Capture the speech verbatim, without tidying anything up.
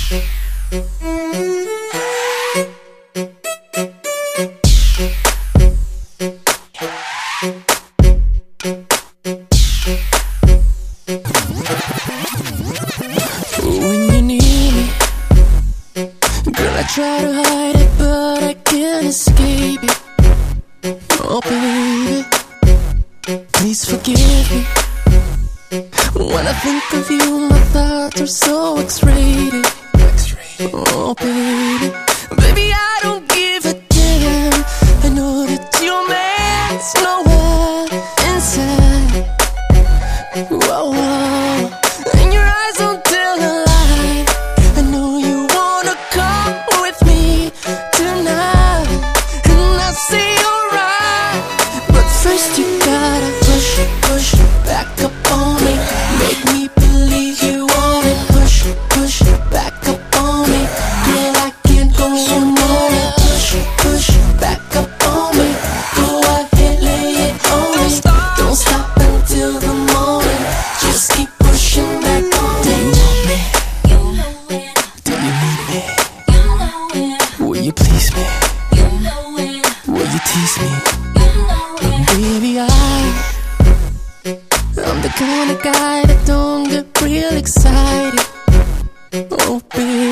When you need me, girl, I try to hide it, but I can't escape it. Oh baby, please forgive me. When I think of you, my thoughts are so X-rated. Oh baby, baby, I don't give a damn. I know that your man's nowhere inside. Whoa, whoa. And your eyes don't tell a lie. I know you wanna come with me tonight, and I say alright. But first you gotta push, push back up on me. Make me believe you want it. Push, push back up on me. Girl, I can't go no more. Push, push back up on me. Go ahead, lay it on me. Don't stop until the morning. Just keep pushing back on me. Do you want me? Do you need me? Will you please me? Will you tease me? Baby, I I'm the kind of guy that don't get real excited. Oh baby,